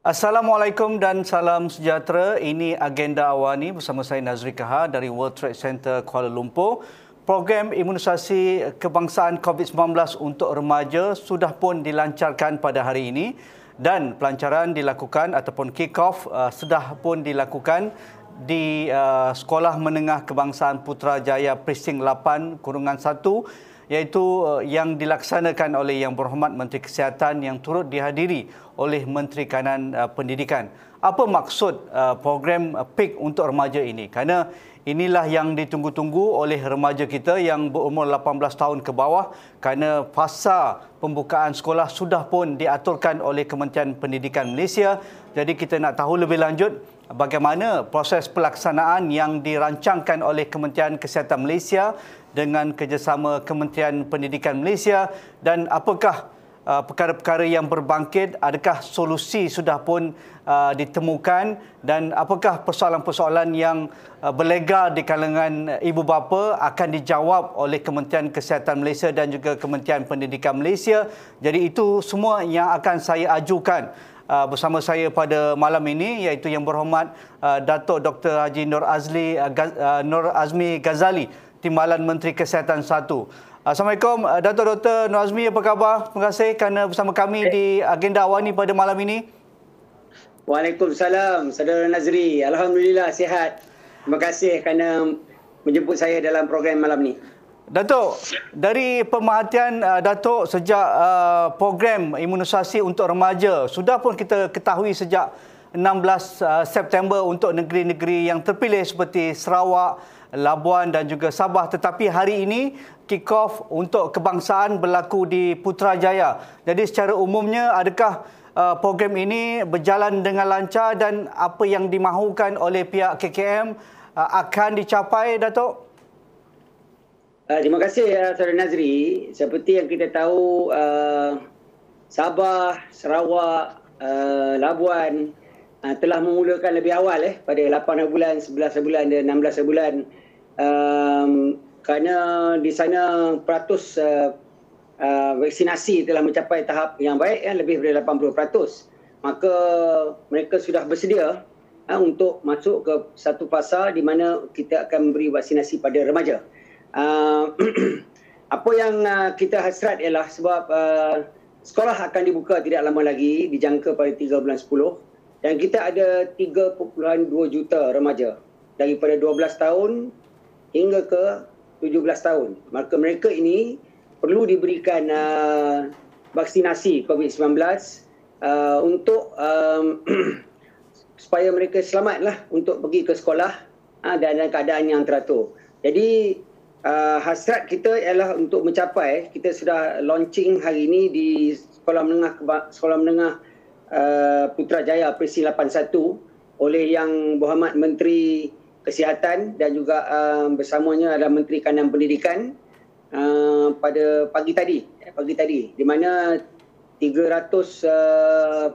Assalamualaikum dan salam sejahtera. Ini Agenda Awani bersama saya Nazri Kahar dari World Trade Center Kuala Lumpur. Program imunisasi kebangsaan COVID-19 untuk remaja sudah pun dilancarkan pada hari ini dan pelancaran dilakukan ataupun kick-off sudah pun dilakukan di Sekolah Menengah Kebangsaan Putrajaya Precinct 8-1 iaitu yang dilaksanakan oleh Yang Berhormat Menteri Kesihatan yang turut dihadiri oleh Menteri Kanan Pendidikan. Apa maksud program PIK untuk remaja ini? Kerana inilah yang ditunggu-tunggu oleh remaja kita yang berumur 18 tahun ke bawah kerana fasa pembukaan sekolah sudah pun diaturkan oleh Kementerian Pendidikan Malaysia. Jadi kita nak tahu lebih lanjut bagaimana proses pelaksanaan yang dirancangkan oleh Kementerian Kesihatan Malaysia dengan kerjasama Kementerian Pendidikan Malaysia dan apakah perkara-perkara yang berbangkit, adakah solusi sudah pun ditemukan dan apakah persoalan-persoalan yang berlegar di kalangan ibu bapa akan dijawab oleh Kementerian Kesihatan Malaysia dan juga Kementerian Pendidikan Malaysia. Jadi itu semua yang akan saya ajukan bersama saya pada malam ini, iaitu Yang Berhormat Datuk Dr. Haji Nur Azmi Ghazali, Timbalan Menteri Kesihatan 1. Assalamualaikum Datuk Dr. Nur Azmi, apa khabar? Terima kasih kerana bersama kami di Agenda Awani pada malam ini. Waalaikumsalam Saudara Nazri. Alhamdulillah sihat. Terima kasih kerana menjemput saya dalam program malam ni. Datuk, dari pemerhatian Datuk sejak program imunisasi untuk remaja, sudah pun kita ketahui sejak 16 September untuk negeri-negeri yang terpilih seperti Sarawak, Labuan dan juga Sabah. Tetapi hari ini kick-off untuk kebangsaan berlaku di Putrajaya. Jadi secara umumnya adakah program ini berjalan dengan lancar dan apa yang dimahukan oleh pihak KKM akan dicapai, Datuk? Terima kasih Saudara Nazri. Seperti yang kita tahu, Sabah, Sarawak, Labuan telah memulakan lebih awal pada 8 bulan, 11 bulan dan 16 bulan. Kerana di sana peratus vaksinasi telah mencapai tahap yang baik, lebih daripada 80%. Maka mereka sudah bersedia untuk masuk ke satu fasa di mana kita akan memberi vaksinasi pada remaja. Apa yang kita hasrat ialah sebab sekolah akan dibuka tidak lama lagi, dijangka pada 3 bulan 10. Dan kita ada 3.2 juta remaja daripada 12 tahun hingga ke 17 tahun. Maka mereka ini perlu diberikan vaksinasi COVID-19 untuk supaya mereka selamatlah untuk pergi ke sekolah dan dalam keadaan yang teratur. Jadi hasrat kita ialah untuk mencapai, kita sudah launching hari ini di Sekolah Menengah Putrajaya Precinct 8-1 oleh Yang Berhormat Menteri Kesihatan dan juga bersamanya adalah Menteri Kanan Pendidikan pada pagi tadi di mana 311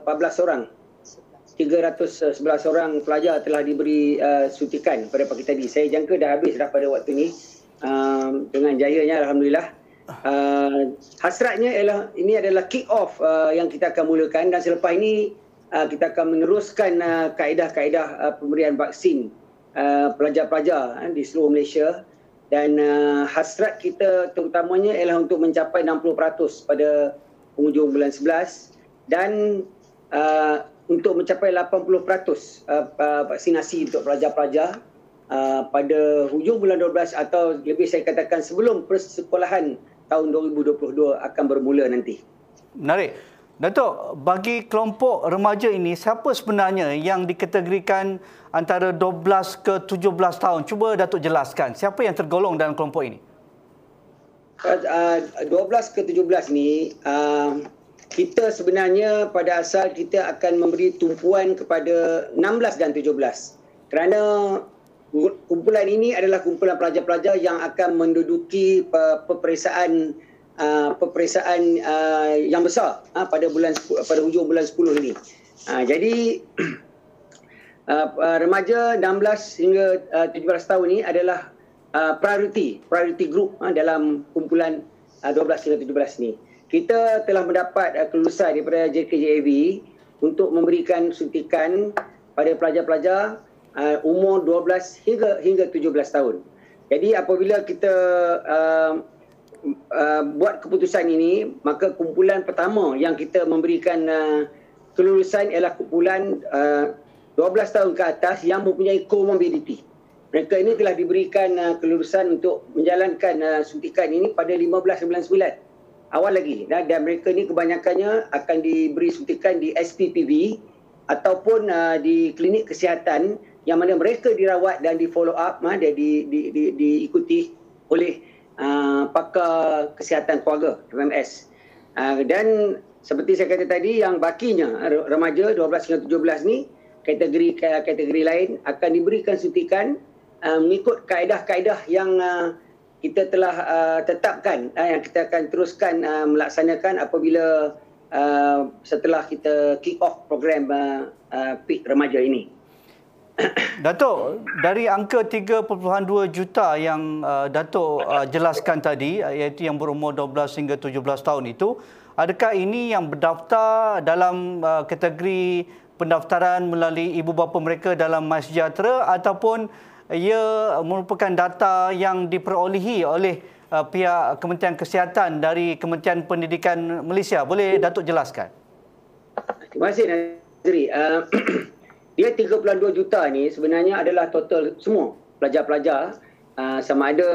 orang pelajar telah diberi suntikan pada pagi tadi. Saya jangka dah habis dah pada waktu ni dengan jayanya, alhamdulillah. Hasratnya ialah ini adalah kick off yang kita akan mulakan dan selepas ini kita akan meneruskan kaedah-kaedah pemberian vaksin pelajar-pelajar di seluruh Malaysia dan hasrat kita terutamanya ialah untuk mencapai 60% pada penghujung bulan 11 dan untuk mencapai 80% vaksinasi untuk pelajar-pelajar pada hujung bulan 12 atau lebih saya katakan sebelum persekolahan tahun 2022 akan bermula nanti. Menarik. Datuk, bagi kelompok remaja ini, siapa sebenarnya yang dikategorikan antara 12 ke 17 tahun? Cuba Datuk jelaskan, siapa yang tergolong dalam kelompok ini? 12 ke 17 ni, kita sebenarnya pada asal kita akan memberi tumpuan kepada 16 dan 17. Kerana kumpulan ini adalah kumpulan pelajar-pelajar yang akan menduduki peperiksaan yang besar pada hujung bulan 10 ini. Jadi remaja 16 hingga 17 tahun ini adalah priority group dalam kumpulan 12 hingga 17 ini. Kita telah mendapat kelulusan daripada JKJAV untuk memberikan suntikan pada pelajar-pelajar umur 12 hingga 17 tahun. Jadi apabila kita buat keputusan ini, maka kumpulan pertama yang kita memberikan kelulusan ialah kumpulan 12 tahun ke atas yang mempunyai comorbidity. Mereka ini telah diberikan kelulusan untuk menjalankan suntikan ini pada 1599 awal lagi, dan mereka ini kebanyakannya akan diberi suntikan di SPPV ataupun di klinik kesihatan yang mana mereka dirawat dan di follow up, diikuti oleh pakar kesihatan keluarga FMS. Dan seperti saya kata tadi, yang bakinya remaja 12 hingga 17 ni kategori lain akan diberikan suntikan mengikut kaedah-kaedah yang kita telah tetapkan, yang kita akan teruskan melaksanakan apabila setelah kita kick off program PIK remaja ini. Datuk, dari angka 3.2 juta yang Datuk jelaskan tadi, iaitu yang berumur 12 hingga 17 tahun itu, adakah ini yang berdaftar dalam kategori pendaftaran melalui ibu bapa mereka dalam MySejahtera, ataupun ia merupakan data yang diperolehi oleh pihak Kementerian Kesihatan dari Kementerian Pendidikan Malaysia? Boleh Datuk jelaskan? Terima kasih, Nazri. Dia 3.2 juta ni sebenarnya adalah total semua pelajar-pelajar, sama ada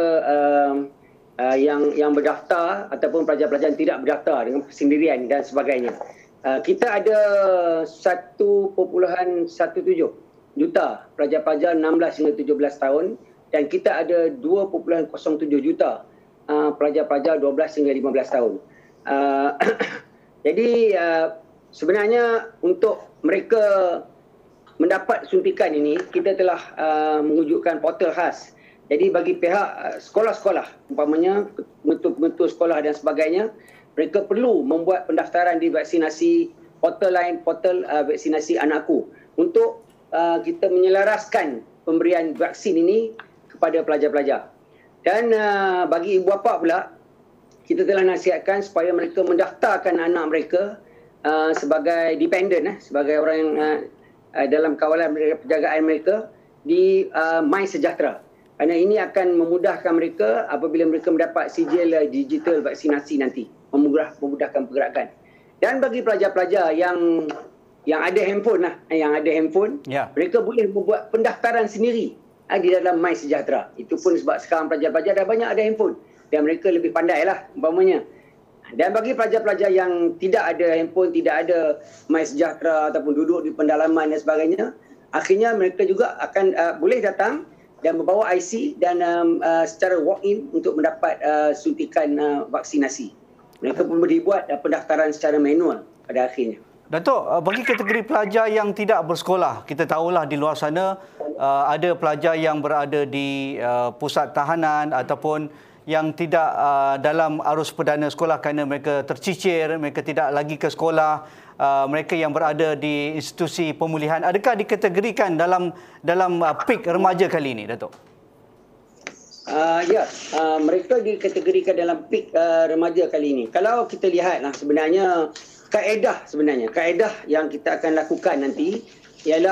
yang berdaftar ataupun pelajar-pelajar yang tidak berdaftar dengan persendirian dan sebagainya. Kita ada 1.17 juta pelajar-pelajar 16 hingga 17 tahun, dan kita ada 2.07 juta pelajar-pelajar 12 hingga 15 tahun. Jadi sebenarnya untuk mereka mendapat suntikan ini, kita telah mewujudkan portal khas. Jadi bagi pihak sekolah-sekolah, umpamanya pengetul sekolah dan sebagainya, mereka perlu membuat pendaftaran di vaksinasi portal vaksinasi anakku untuk kita menyelaraskan pemberian vaksin ini kepada pelajar-pelajar. Dan bagi ibu bapa pula, kita telah nasihatkan supaya mereka mendaftarkan anak mereka sebagai dependent, sebagai orang yang dalam kawalan penjagaan mereka di MySejahtera. Kerana ini akan memudahkan mereka apabila mereka mendapat sijil digital vaksinasi nanti, memudahkan pergerakan. Dan bagi pelajar-pelajar yang ada handphone mereka boleh membuat pendaftaran sendiri di dalam MySejahtera. Itu pun sebab sekarang pelajar-pelajar dah banyak ada handphone dan mereka lebih pandai lah umpamanya. Dan bagi pelajar-pelajar yang tidak ada handphone, tidak ada MySejahtera ataupun duduk di pendalaman dan sebagainya, akhirnya mereka juga akan boleh datang dan membawa IC dan secara walk-in untuk mendapat suntikan vaksinasi. Mereka pun dibuat pendaftaran secara manual pada akhirnya. Datuk, bagi kategori pelajar yang tidak bersekolah, kita tahulah di luar sana ada pelajar yang berada di pusat tahanan ataupun yang tidak dalam arus perdana sekolah kerana mereka tercicir, mereka tidak lagi ke sekolah, mereka yang berada di institusi pemulihan. Adakah dikategorikan dalam PIK remaja kali ini, Datuk? Mereka dikategorikan dalam PIK remaja kali ini. Kalau kita lihatlah sebenarnya kaedah yang kita akan lakukan nanti ialah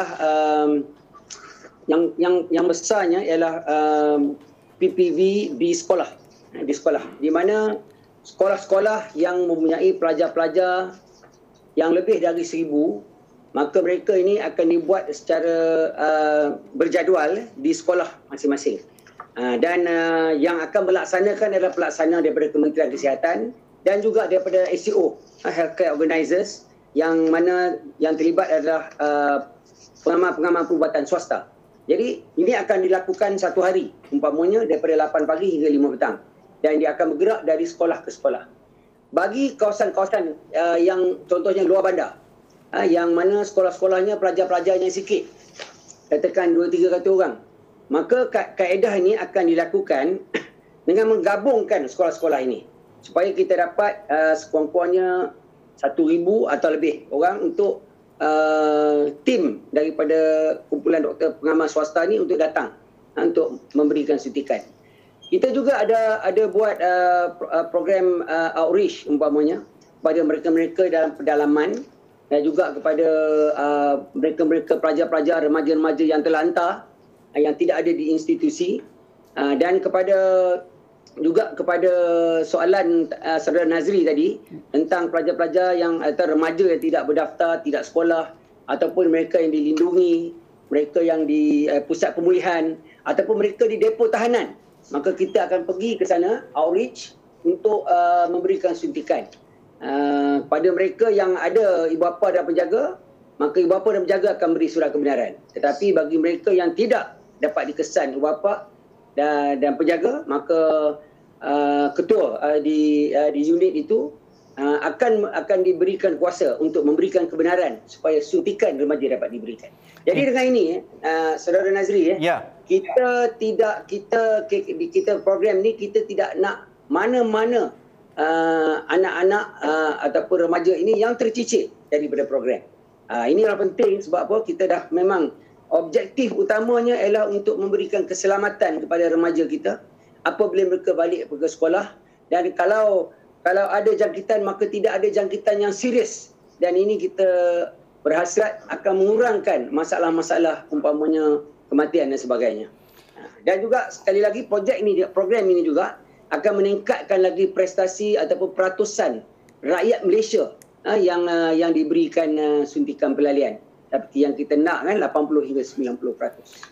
yang besarnya ialah PPV di sekolah, di mana sekolah-sekolah yang mempunyai pelajar-pelajar yang lebih dari 1,000, maka mereka ini akan dibuat secara berjadual di sekolah masing-masing. Dan yang akan melaksanakan adalah pelaksana daripada Kementerian Kesihatan dan juga daripada SCO, Healthcare Organisers, yang mana yang terlibat adalah pengamal-pengamal perubatan swasta. Jadi ini akan dilakukan satu hari, umpamanya daripada 8 pagi hingga 5 petang. Dan dia akan bergerak dari sekolah ke sekolah. Bagi kawasan-kawasan yang contohnya luar bandar, yang mana sekolah-sekolahnya pelajar-pelajarnya sikit, katakan 2-3 ratus orang, maka kaedah ini akan dilakukan dengan menggabungkan sekolah-sekolah ini supaya kita dapat sekurang-kurangnya 1,000 atau lebih orang untuk tim daripada kumpulan doktor pengamal swasta ni untuk datang untuk memberikan suntikan. Kita juga ada buat program outreach umpamanya pada mereka-mereka dalam pedalaman dan juga kepada mereka-mereka pelajar-pelajar, remaja-remaja yang terlantar yang tidak ada di institusi, dan juga kepada soalan Saudara Nazri tadi tentang pelajar-pelajar atau remaja yang tidak berdaftar, tidak sekolah, ataupun mereka yang dilindungi, mereka yang di pusat pemulihan, ataupun mereka di depo tahanan. Maka kita akan pergi ke sana, outreach, untuk memberikan suntikan. Pada mereka yang ada ibu bapa dan penjaga, maka ibu bapa dan penjaga akan beri surat kebenaran. Tetapi bagi mereka yang tidak dapat dikesan ibu bapa dan penjaga, maka ketua di unit itu akan diberikan kuasa untuk memberikan kebenaran supaya suntikan remaja dapat diberikan. Jadi dengan ini, Saudara Nazri, kita program ni kita tidak nak mana-mana anak-anak ataupun remaja ini yang tercicir daripada program. Inilah penting sebab apa? Kita dah memang objektif utamanya ialah untuk memberikan keselamatan kepada remaja kita apabila mereka balik ke sekolah, dan kalau ada jangkitan maka tidak ada jangkitan yang serius, dan ini kita berhasrat akan mengurangkan masalah-masalah umpamanya kematian dan sebagainya. Dan juga sekali lagi program ini juga akan meningkatkan lagi prestasi ataupun peratusan rakyat Malaysia yang diberikan suntikan pelalian. Seperti yang kita nak kan, 80 hingga 90%.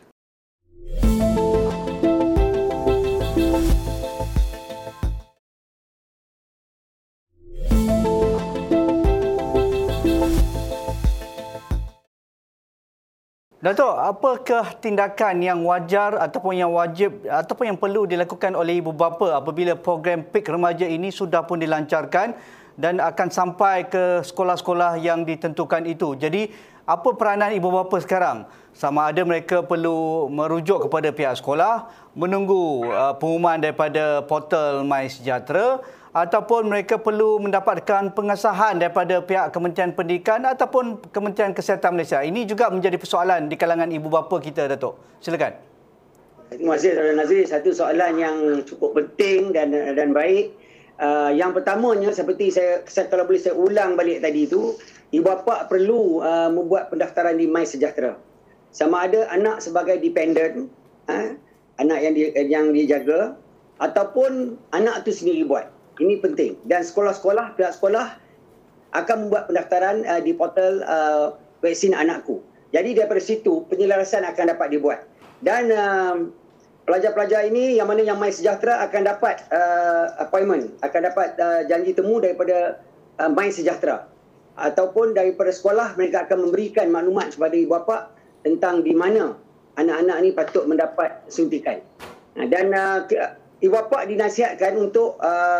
Dato', apakah tindakan yang wajar ataupun yang wajib ataupun yang perlu dilakukan oleh ibu bapa apabila program PIK Remaja ini sudah pun dilancarkan dan akan sampai ke sekolah-sekolah yang ditentukan itu? Jadi, apa peranan ibu bapa sekarang? Sama ada mereka perlu merujuk kepada pihak sekolah, menunggu pengumuman daripada portal MySejahtera, ataupun mereka perlu mendapatkan pengesahan daripada pihak Kementerian Pendidikan ataupun Kementerian Kesihatan Malaysia. Ini juga menjadi persoalan di kalangan ibu bapa kita, Datuk. Silakan. Terima kasih, Saudara Nazri. Satu soalan yang cukup penting dan baik. Yang pertamanya, seperti saya kalau boleh saya ulang balik tadi itu, ibu bapa perlu membuat pendaftaran di MySejahtera. Sama ada anak sebagai dependent, anak yang dijaga, ataupun anak itu sendiri buat. Ini penting. Dan sekolah-sekolah, pihak sekolah akan membuat pendaftaran di portal vaksin anakku. Jadi daripada situ penyelarasan akan dapat dibuat. Dan pelajar-pelajar ini yang MySejahtera akan dapat appointment, akan dapat janji temu daripada MySejahtera. Ataupun daripada sekolah mereka akan memberikan maklumat kepada ibu bapa tentang di mana anak-anak ini patut mendapat suntikan. Dan ibu bapa dinasihatkan untuk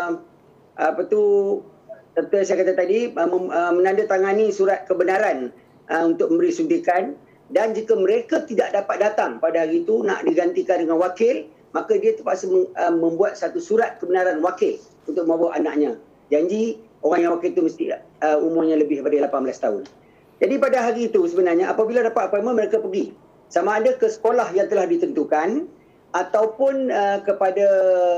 seperti saya kata tadi, menandatangani surat kebenaran untuk memberi suntikan, dan jika mereka tidak dapat datang pada hari itu nak digantikan dengan wakil, maka dia terpaksa membuat satu surat kebenaran wakil untuk membawa anaknya. Janji orang yang wakil itu mesti umurnya lebih daripada 18 tahun. Jadi pada hari itu sebenarnya apabila dapat appointment, mereka pergi sama ada ke sekolah yang telah ditentukan ataupun kepada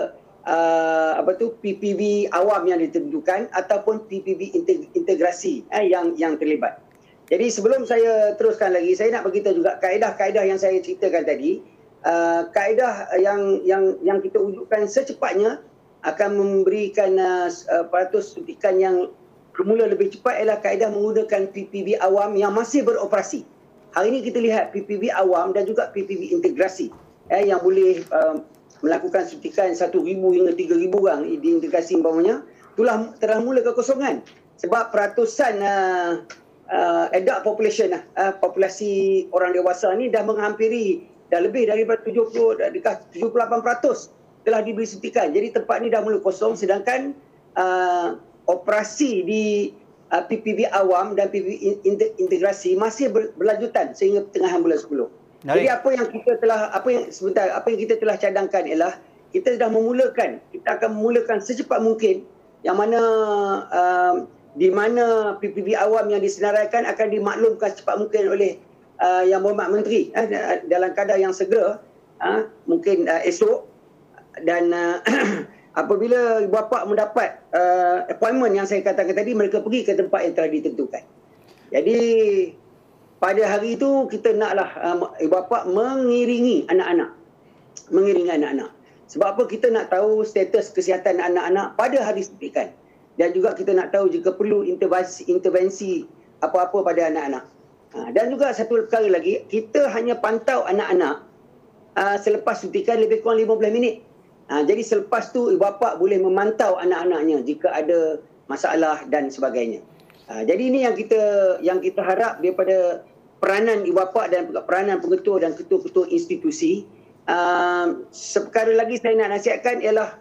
PPB awam yang ditentukan ataupun PPB integrasi yang terlibat. Jadi sebelum saya teruskan lagi, saya nak beritahu juga kaedah-kaedah yang saya ceritakan tadi. Kaedah yang kita wujudkan secepatnya akan memberikan peratus suntikan yang bermula lebih cepat ialah kaedah menggunakan PPB awam yang masih beroperasi. Hari ini kita lihat PPB awam dan juga PPB integrasi yang boleh melakukan suntikan 1,000 hingga 3,000 orang di integrasi umpamanya, telah mula kekosongan sebab peratusan adult population, populasi orang dewasa ni dah menghampiri, dah lebih daripada 78% telah diberi suntikan. Jadi tempat ni dah mula kosong, sedangkan operasi di PPB awam dan PPB integrasi masih berlanjutan sehingga pertengahan bulan 10. Jadi apa yang kita telah cadangkan ialah kita dah memulakan, kita akan memulakan secepat mungkin yang mana di mana PPB awam yang disenaraikan akan dimaklumkan secepat mungkin oleh Yang Berhormat Menteri dalam kadar yang segera, mungkin esok. Dan apabila ibu bapa mendapat appointment yang saya katakan tadi, mereka pergi ke tempat yang telah ditentukan. Jadi pada hari itu kita naklah ibu bapa mengiringi anak-anak. Sebab apa? Kita nak tahu status kesihatan anak-anak pada hari suntikan. Dan juga kita nak tahu jika perlu intervensi apa-apa pada anak-anak. Dan juga satu perkara lagi, kita hanya pantau anak-anak selepas suntikan lebih kurang 15 minit. Jadi selepas tu ibu bapa boleh memantau anak-anaknya jika ada masalah dan sebagainya. Jadi ini yang kita harap daripada peranan ibu bapa dan peranan pengetua dan ketua-ketua institusi. Seperkara lagi saya nak nasihatkan ialah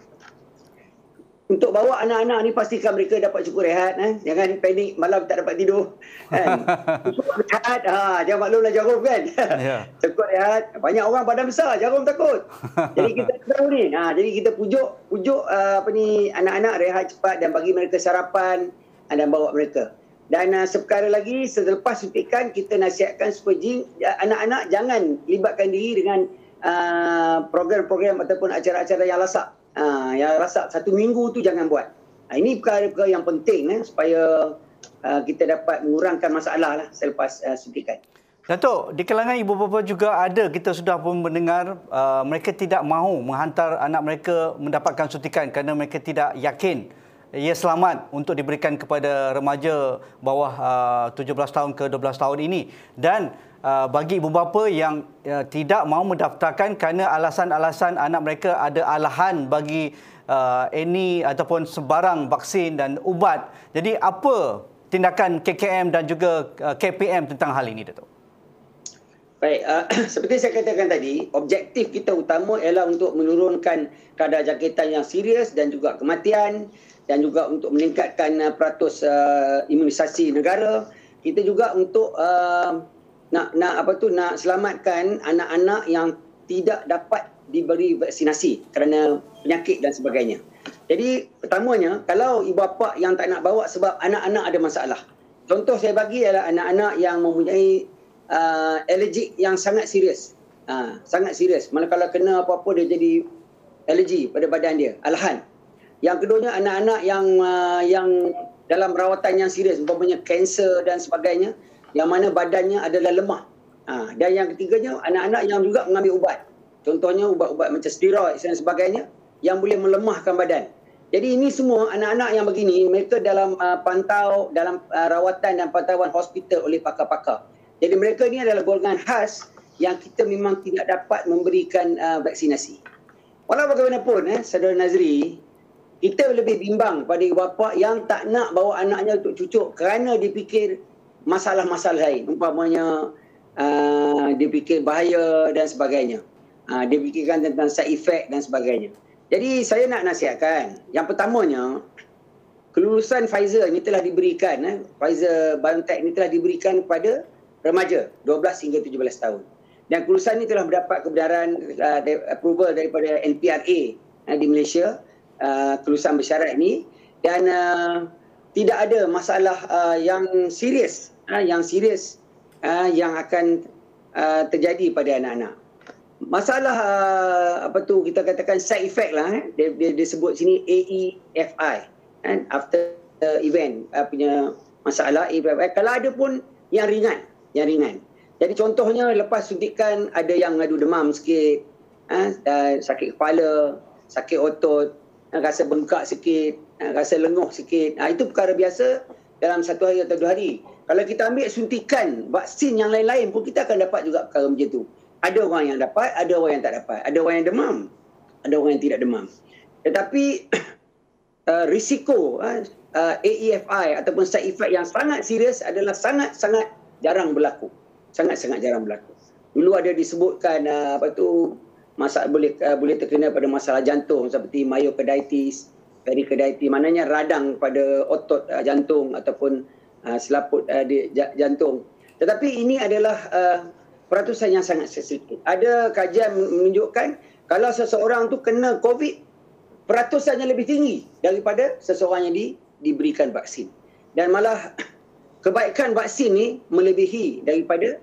untuk bawa anak-anak ni pastikan mereka dapat cukup rehat. Jangan panik malam tak dapat tidur. Cukup rehat. Jangan maklumlah jarum kan. Yeah. Cukup rehat. Banyak orang badan besar, jarum takut. Jadi kita tahu ni. Jadi kita pujuk anak-anak rehat cepat dan bagi mereka sarapan dan bawa mereka. Dan seperkara lagi selepas suntikan kita nasihatkan supaya anak-anak jangan libatkan diri dengan program-program ataupun acara-acara yang lasak. Yang rasak 1 minggu tu jangan buat. Ini perkara-perkara yang penting supaya kita dapat mengurangkan masalah lah selepas suntikan. Datuk, di kalangan ibu bapa juga ada, kita sudah pun mendengar mereka tidak mahu menghantar anak mereka mendapatkan suntikan kerana mereka tidak yakin ia selamat untuk diberikan kepada remaja bawah 17 tahun ke 12 tahun ini. Dan bagi ibu bapa yang tidak mahu mendaftarkan kerana alasan-alasan anak mereka ada alahan bagi ini ataupun sebarang vaksin dan ubat. Jadi apa tindakan KKM dan juga KPM tentang hal ini, Datuk? Baik, seperti saya katakan tadi, objektif kita utama ialah untuk menurunkan kadar jangkitan yang serius dan juga kematian, dan juga untuk meningkatkan peratus imunisasi negara. Kita juga untuk nak selamatkan anak-anak yang tidak dapat diberi vaksinasi kerana penyakit dan sebagainya. Jadi pertamanya, kalau ibu bapa yang tak nak bawa sebab anak-anak ada masalah. Contoh saya bagi adalah anak-anak yang mempunyai alergik yang sangat serius. Sangat serius. Manakala kena apa-apa dia jadi alergi pada badan dia, alahan. Yang keduanya anak-anak yang dalam rawatan yang serius, umpamanya kanser dan sebagainya, yang mana badannya adalah lemah. Dan yang ketiganya anak-anak yang juga mengambil ubat. Contohnya ubat-ubat macam steroid dan sebagainya yang boleh melemahkan badan. Jadi ini semua anak-anak yang begini, mereka dalam dalam rawatan dan pantauan hospital oleh pakar-pakar. Jadi mereka ni adalah golongan khas yang kita memang tidak dapat memberikan vaksinasi. Walau bagaimanapun, Saudara Nazri, kita lebih bimbang pada ibu bapa yang tak nak bawa anaknya untuk cucuk kerana dipikir masalah-masalah lain. Umpamanya dia fikir bahaya dan sebagainya. Dia fikirkan tentang side effect dan sebagainya. Jadi saya nak nasihatkan, yang pertamanya, kelulusan Pfizer ini telah diberikan, Pfizer BioNTech ini telah diberikan kepada remaja 12 hingga 17 tahun. Dan kelulusan ini telah mendapat kebenaran approval daripada NPRA di Malaysia, kelulusan bersyarat ini, dan tidak ada masalah yang serius yang akan terjadi pada anak-anak. Masalah kita katakan side effect lah, dia sebut sini AEFI, after event punya masalah AEFI. Kalau ada pun yang ringan. Jadi contohnya lepas suntikan ada yang ngadu demam sikit, sakit kepala, sakit otot, rasa bengkak sikit, rasa lenguh sikit. Itu perkara biasa dalam 1 hari atau 2 hari. Kalau kita ambil suntikan vaksin yang lain-lain pun kita akan dapat juga perkara macam tu. Ada orang yang dapat, ada orang yang tak dapat. Ada orang yang demam, ada orang yang tidak demam. Tetapi risiko AEFI ataupun side effect yang sangat serius adalah sangat-sangat jarang berlaku. Sangat-sangat jarang berlaku. Dulu ada disebutkan boleh terkena pada masalah jantung seperti myocarditis, pericarditis, maknanya radang pada otot jantung ataupun selaput jantung. Tetapi ini adalah peratusan yang sangat sedikit. Ada kajian menunjukkan kalau seseorang tu kena COVID, peratusannya lebih tinggi daripada seseorang yang diberikan vaksin. Dan malah kebaikan vaksin ni melebihi daripada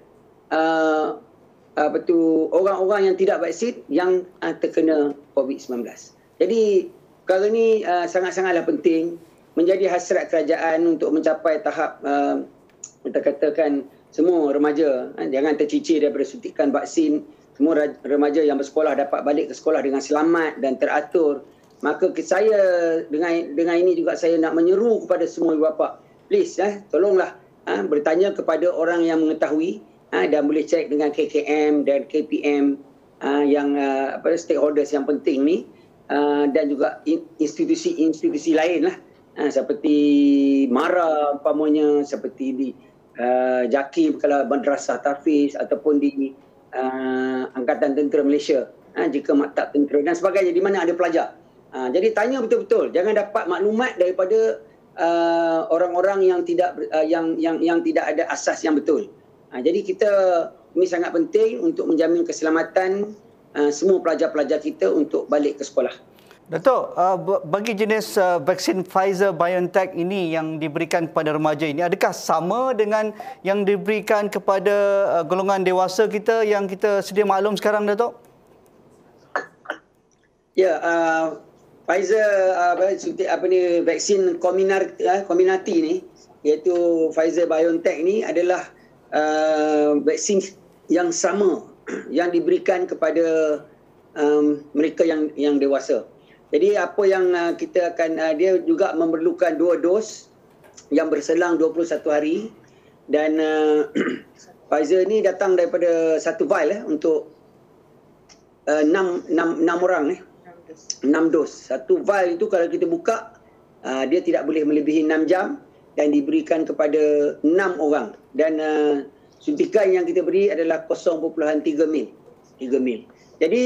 orang-orang yang tidak vaksin yang terkena COVID-19. Jadi perkara ni sangat-sangatlah penting, menjadi hasrat kerajaan untuk mencapai tahap kita katakan semua remaja jangan tercicir daripada suntikan vaksin. Semua remaja yang bersekolah dapat balik ke sekolah dengan selamat dan teratur. Maka saya dengan ini juga saya nak menyeru kepada semua ibu bapa, please tolonglah bertanya kepada orang yang mengetahui dan boleh cek dengan KKM dan KPM yang stakeholders yang penting ni, dan juga institusi lain lah, seperti MARA umpamanya, seperti di JAKIM kalau Madrasah Tahfiz, ataupun di Angkatan Tentera Malaysia jika maktab tentera dan sebagainya di mana ada pelajar. Jadi tanya betul-betul, jangan dapat maklumat daripada orang-orang yang tidak ada asas yang betul. Jadi ini sangat penting untuk menjamin keselamatan semua pelajar-pelajar kita untuk balik ke sekolah. Datuk, bagi jenis vaksin Pfizer-BioNTech ini yang diberikan kepada remaja ini, adakah sama dengan yang diberikan kepada golongan dewasa kita yang kita sedia maklum sekarang, Datuk? Ya, Pfizer vaksin Comirnaty ni, iaitu Pfizer-BioNTech ni adalah vaksin yang sama yang diberikan kepada mereka yang dewasa. Jadi apa yang kita akan, dia juga memerlukan 2 dos yang berselang 21 hari, dan Pfizer ni datang daripada satu vial untuk 6 orang 6 dos. Satu vial itu kalau kita buka, dia tidak boleh melebihi 6 jam dan diberikan kepada 6 orang, dan suntikan yang kita beri adalah 0.3 mil. Jadi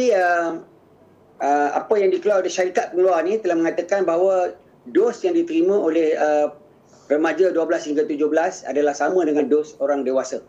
apa yang dikeluarkan oleh syarikat pengeluar ni telah mengatakan bahawa dos yang diterima oleh remaja 12 hingga 17 adalah sama dengan dos orang dewasa.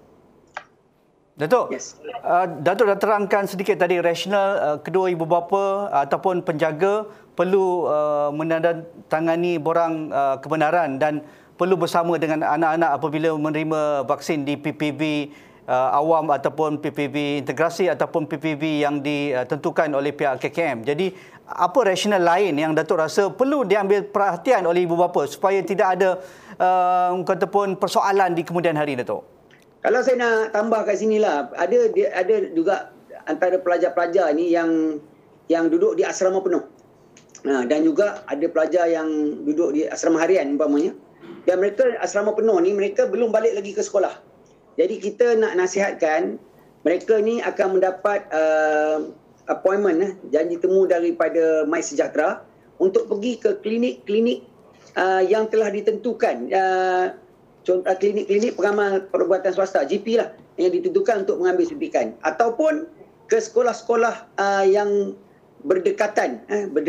Datuk, Yes. Datuk dah terangkan sedikit tadi rasional kedua ibu bapa ataupun penjaga perlu menandatangani borang kebenaran dan perlu bersama dengan anak-anak apabila menerima vaksin di PPV awam ataupun PPV integrasi ataupun PPV yang ditentukan oleh pihak KKM. Jadi apa rasional lain yang Datuk rasa perlu diambil perhatian oleh ibu bapa supaya tidak ada kataupun persoalan di kemudian hari, Datuk? Kalau saya nak tambah kat sinilah, ada juga antara pelajar-pelajar ni yang duduk di asrama penuh. Dan juga ada pelajar yang duduk di asrama harian umpamanya. Dan mereka asrama penuh ni, mereka belum balik lagi ke sekolah. Jadi kita nak nasihatkan mereka ni akan mendapat appointment, janji temu daripada MySejahtera untuk pergi ke klinik-klinik yang telah ditentukan, contoh klinik-klinik pengamal perubatan swasta, GP lah, yang ditentukan untuk mengambil suntikan, ataupun ke sekolah-sekolah yang berdekatan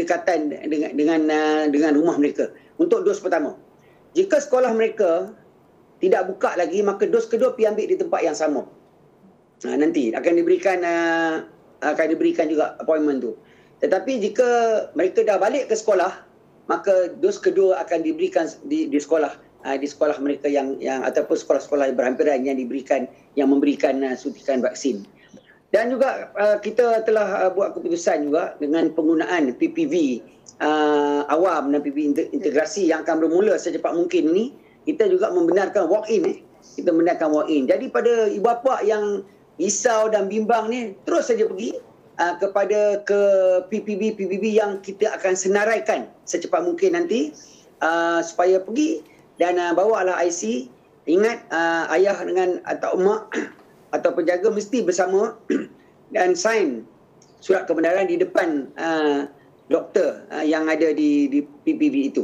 dengan rumah mereka untuk dos pertama. Jika sekolah mereka tidak buka lagi, maka dos kedua pergi ambil di tempat yang sama. Nanti akan diberikan juga appointment tu. Tetapi jika mereka dah balik ke sekolah, maka dos kedua akan diberikan di sekolah, di sekolah mereka yang ataupun sekolah-sekolah yang berhampiran yang memberikan suntikan vaksin. Dan juga kita telah buat keputusan juga dengan penggunaan PPV awam dan PPV integrasi yang akan bermula secepat mungkin ni. Kita juga membenarkan walk-in. Kita membenarkan walk-in. Jadi pada ibu bapa yang risau dan bimbang ni, terus saja pergi ke PPV yang kita akan senaraikan secepat mungkin nanti, supaya pergi dan bawalah IC. Ingat, ayah dengan atau mak atau penjaga mesti bersama dan sign surat kebenaran di depan doktor yang ada di PPV itu.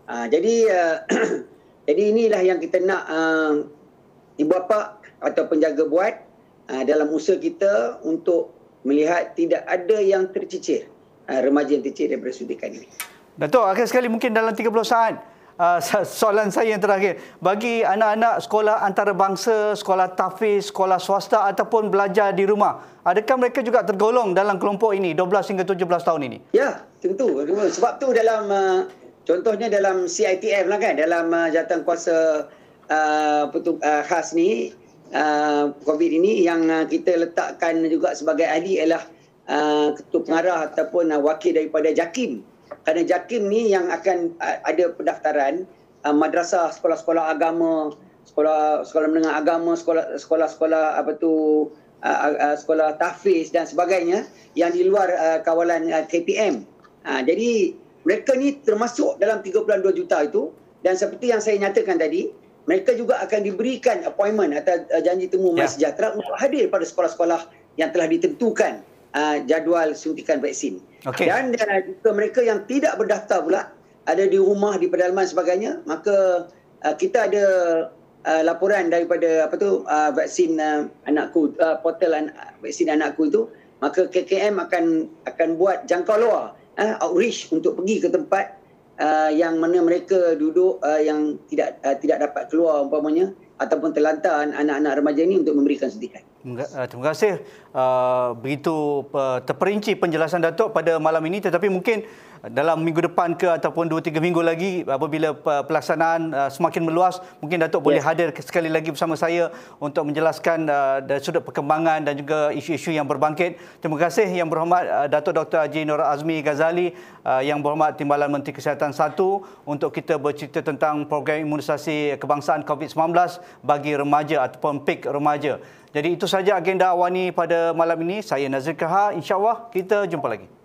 Jadi inilah yang kita nak ibu bapa atau penjaga buat dalam usaha kita untuk melihat tidak ada yang tercicir, remaja yang tercicir daripada suntikan ini. Datuk, akhir sekali mungkin dalam 30 saat, soalan saya yang terakhir. Bagi anak-anak sekolah antarabangsa, sekolah tahfiz, sekolah swasta ataupun belajar di rumah, adakah mereka juga tergolong dalam kelompok ini, 12 hingga 17 tahun ini? Ya, tentu. Sebab tu dalam contohnya dalam CITF lah kan, dalam jawatankuasa khas ni, COVID ini, yang kita letakkan juga sebagai ahli ialah ketua pengarah ataupun wakil daripada JAKIM. Kerana JAKIM ni yang akan ada pendaftaran madrasah, sekolah-sekolah agama, sekolah menengah agama, sekolah sekolah tahfiz dan sebagainya yang di luar kawalan KPM. Jadi mereka ni termasuk dalam 32 juta itu, dan seperti yang saya nyatakan tadi, mereka juga akan diberikan appointment atau janji temu MySejahtera untuk hadir pada sekolah-sekolah yang telah ditentukan jadual suntikan vaksin. Okay. Dan jika mereka yang tidak berdaftar pula ada di rumah, di pedalaman sebagainya, maka kita ada laporan daripada vaksin anakku, portal vaksin anakku itu, maka KKM akan buat jangkau luar, outreach untuk pergi ke tempat yang mana mereka duduk, yang tidak dapat keluar umpamanya, ataupun terlantar anak-anak remaja ini untuk memberikan suntikan. Terima kasih. Begitu terperinci penjelasan Datuk pada malam ini, tetapi mungkin dalam minggu depan ke ataupun 2-3 minggu lagi apabila pelaksanaan semakin meluas, mungkin Datuk boleh hadir sekali lagi bersama saya untuk menjelaskan dari sudut perkembangan dan juga isu-isu yang berbangkit. Terima kasih Yang Berhormat Datuk Dr. Haji Nur Azmi Ghazali, Yang Berhormat Timbalan Menteri Kesihatan 1, untuk kita bercerita tentang program imunisasi kebangsaan COVID-19 bagi remaja ataupun PIK remaja. Jadi itu saja agenda Awani pada malam ini. Saya Nazir Kahar. InsyaAllah kita jumpa lagi.